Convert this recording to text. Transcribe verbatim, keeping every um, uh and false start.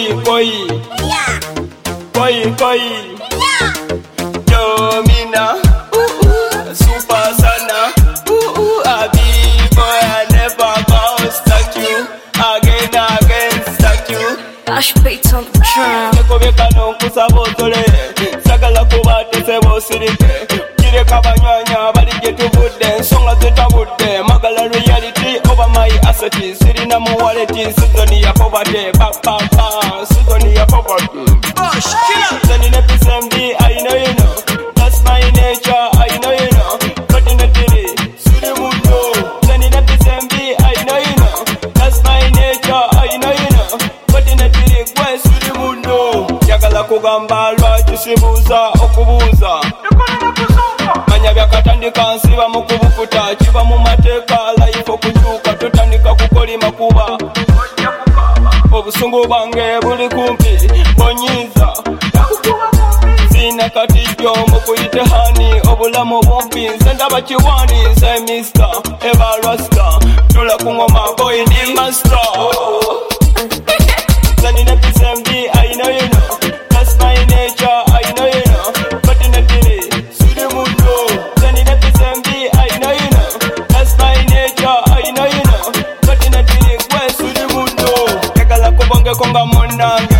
koi. Yeah. Koi, koi. Yeah. Yo, mina. Ooh, ooh. Super sana. Ooh, ooh. A big boy, I never gonna stack you. Again, again, stack you. Ash beats on the drum. Nekobeka no kusabotole. Sagala kubate sebo sirike. Kireka banyanya bali getuvudde. Ensonga zetabudde. Magala reality over my assets. Sirina mu wallet. Season ya poverty. Ba ba ba. Season ya poverty. Bush, kill it. Sending a piece M D, I know you know. That's my nature, I know you know. But in the city, Sudi Mundo. Sending a piece M D, I know you know. That's my nature, I know you know. But in the city, Gwe Sudi Mundo. Jagala kugamba lwaki sibuuza okubuuza. Manya byakatandika nsiba mu kubukuta. Kiva mu mateeka life okukyuka. Totandika kukolima kuba obusungu bwange buli kumpi bonyiza sina katijjo mukuyite hani obulamu bumpi nze ndaba kiwani nze mister eva rasta tula ku ngoma boy ni master zanine P M D I know you know that's my nature I know you know but in the city Sudi Mundo zanine P M D I know you know that's my nature I know you know but in the city Gwe Sudi Mundo konga monange